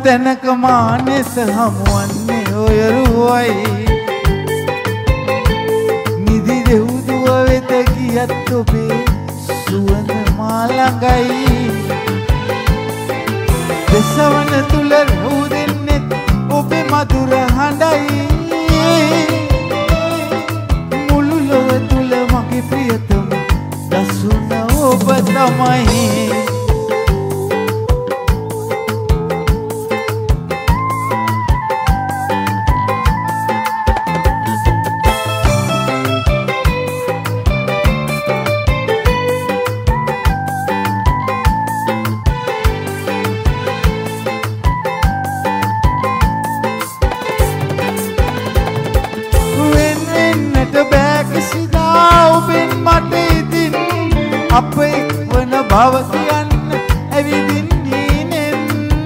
තැනක මානෙත හමුවන්නේ ඔය රුවයි නිදි දෙව්දුව වෙත ගියත් ඔබේ සුවඳ මා ළඟයි දෙසවන තුල රැවුදෙන්නේ ඔබේ මధుර හඬයි මුළු ලොව තුල මගේ ප්‍රියතම දසුන ඔබ තමයි අප එක්වන බව කියන්න ඇවිදින්නේ නෙන්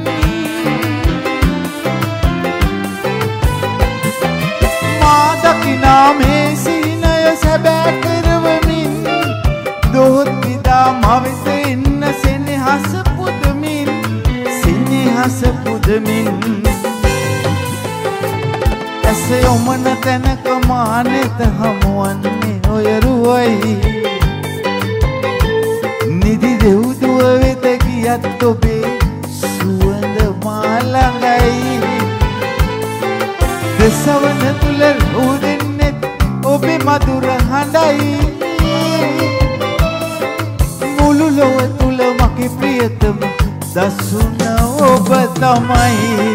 මා දකිනා මේ සීනය සැබෑ කරවමින් දොහොත් විදා මවෙත එන්න සෙනෙහස පුදමින් ඇස යොමන තැනක මානෙත හමුවන්නේ ඔය රුවයි නිදි දෙව්දුව වෙත ගියත් ඔබේ සුවඳ මා ළඟයි දෙසවන තුල රැවුදෙන්නේ ඔබේ මధుර හඬයි මුළු ලොව තුල මගේ ප්‍රියතම දසුන ඔබ තමයි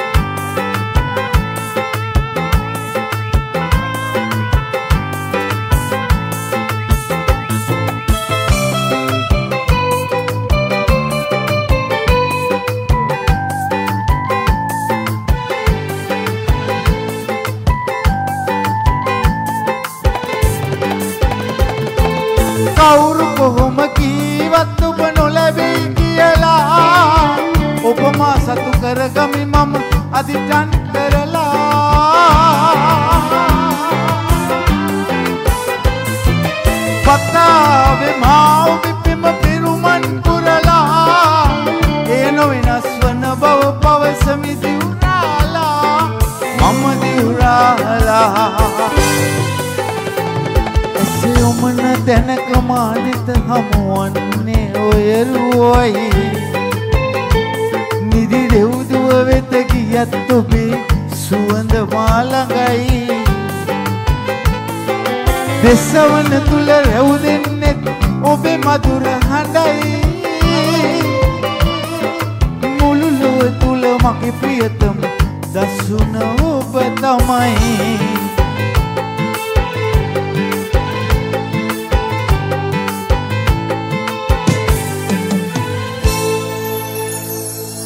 කවුරු කොහොම කීවත් ඔබ නොලැබෙයි කියලා ඔබ මා සතු කරගමි මම අදිටන් කරලා පතාවේ මා ඔබ පිම පිරුමන් පුරලා ඒ නොවෙනස් වන බව පවසමි දිවුරාලා මම දිවුරාලා යොමන තැනක මානෙත හමුවන්නේ ඔය රුවයි නිදි දෙව්දුව වෙත ගියත් ඔබේ සුවඳ මා ළඟයි දෙසවන තුල රැවුදෙන්නේ ඔබේ මధుර